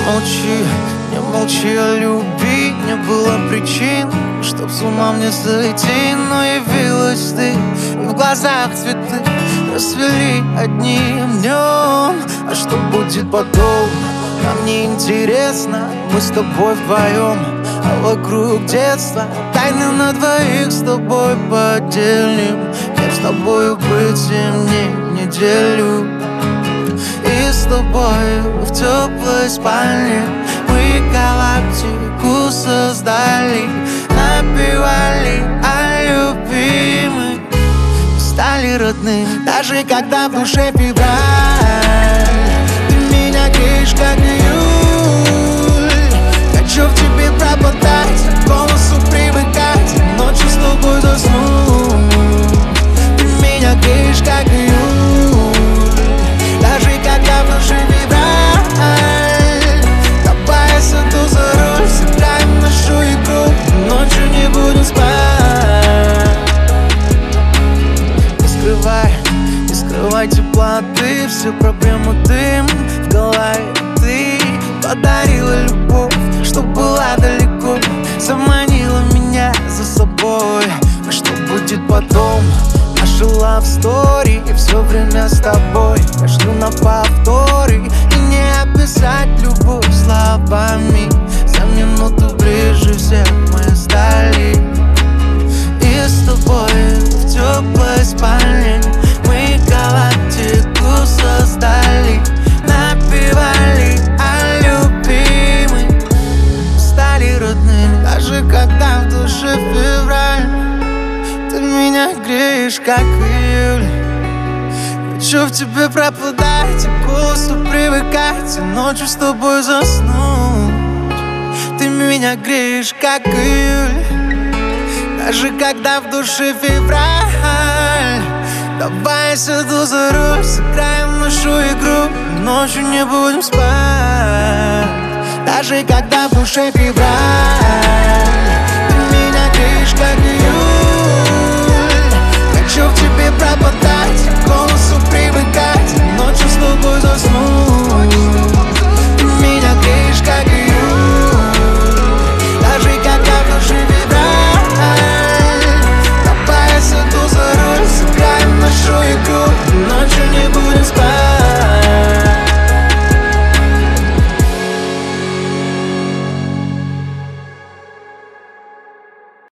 молчи, не молчи о любви. Не было причин, чтоб с ума мне сойти, но явилась ты, и в глазах цветы расцвели одним днем. А что будет потом, нам не интересно. Мы с тобой вдвоем, а вокруг детства тайны на двоих с тобой поделим. Кем с тобою быть 7 дней в неделю. И с тобою в теплой спальне мы галактику создали. Напевали о любимых, стали родными. Даже когда в душе февраль, ты меня греешь, как июль. Хочу в тебе пропадать, к голосу привыкать, ночью с тобой заснуть. Ты меня греешь, как июль. Даже когда в душе февраль, давай я сяду за руль, сыграем нашу игру, ночью не будем спать. Не скрывай теплоты, все проблемы дым в голове. Ты подарила любовь, что была далеко, заманила меня за собой. А что будет потом? Наша love story, и все время с тобой. Я жду на повторы, и не описать любовь словами. За минуту ближе всех мы стали. И с тобой в теплой спальне мы галактику создали. Напевали о любимых, стали родными. Даже когда в душе февраль, ты меня греешь, как июль. Хочу в тебе пропадать, к голосу привыкать, и ночью с тобой заснуть. Ты меня греешь, как июль. Даже когда в душе февраль, давай я сяду за руль, сыграем нашу игру, ночью не будем спать. Даже когда в душе февраль, ты меня греешь, как июль. Хочу в тебе пропадать,